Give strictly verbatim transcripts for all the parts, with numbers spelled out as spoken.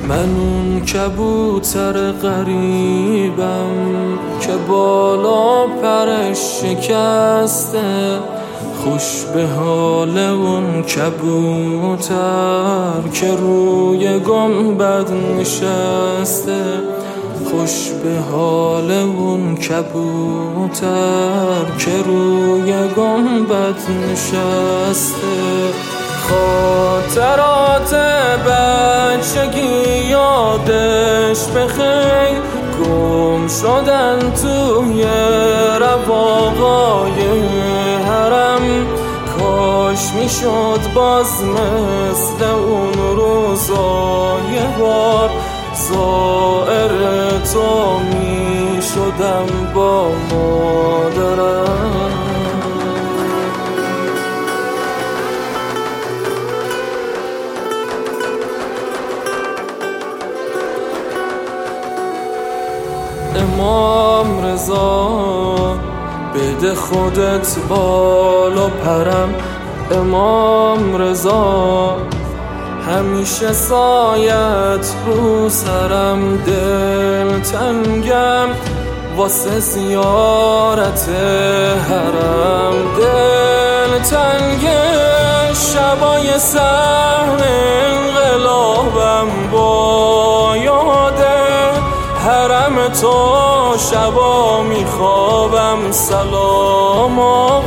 من اون کبوتر غریبم که بالا پرش شکسته، خوش به حال اون کبوتر که روی گنبد نشسته، خوش به حال اون کبوتر که روی گنبد نشسته. خاطرات بچگی یادش بخیر، گم شدن توی رواقای حرم. کاش میشد باز مثل اون روزا یه بار زائر تو میشدم با مادرم. امام رضا بده خودت بال و پرم، امام رضا همیشه سایت رو سرم. دل تنگم واسه زیارت حرم، دل تنگ شبای سحر انقلابم با یاده حرم تو شبا میخوابم. سلام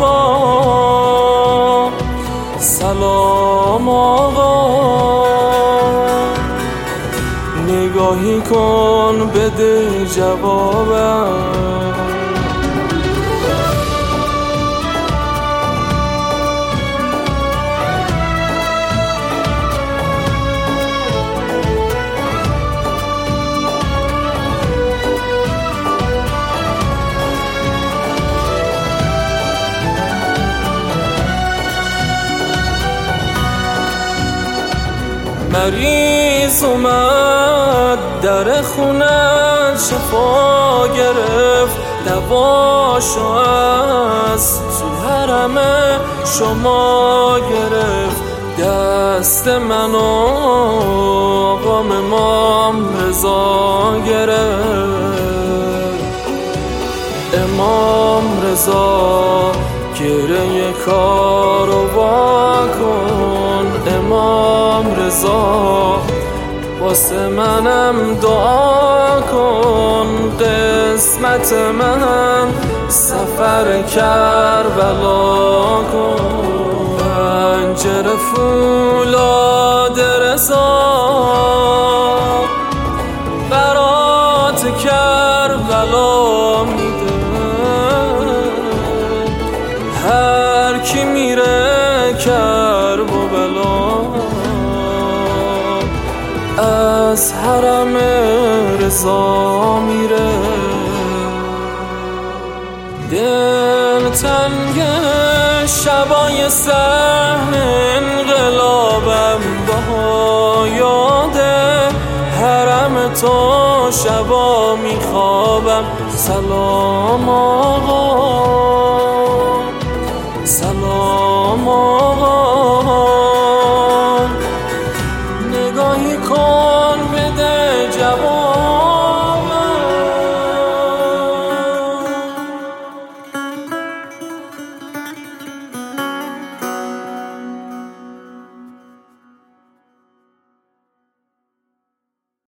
آقا، سلام آقا، نگاهی کن بده جوابم. مریض اومد در خونه شفا گرفت، دواشو از تو حرم شما گرفت. دست منو غم امام رضا گرفت، امام رضا گره کارو واکن. امام رضا واسه منم دعا کن، قسمت من سفر کربلا کن. پنجره فولاد رضا برات کربلا میده، هر کی میره کرب و بلا از حرم رضا میره. دل تنگ شبای سحر انقلابم با یاده حرم تو شبا میخوابم. سلام آقا، سلام آقا، نگاهی کن